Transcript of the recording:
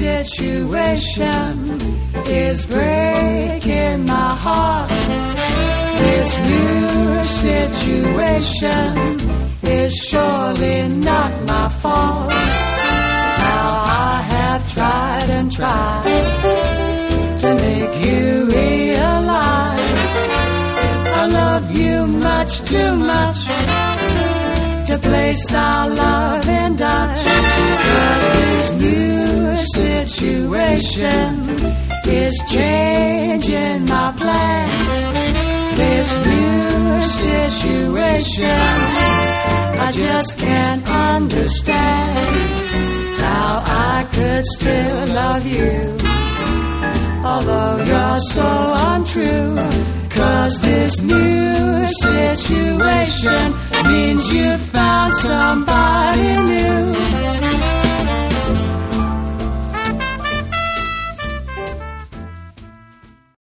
situation is breaking my heart. This new situation is surely not my fault. Now I have tried and tried to make you realize I love you much too much to place our love in Dutch. 'Cause this new situation is changing my plans. This new situation I just can't understand how I could still love you, although you're so untrue. 'Cause this new situation means you found somebody new.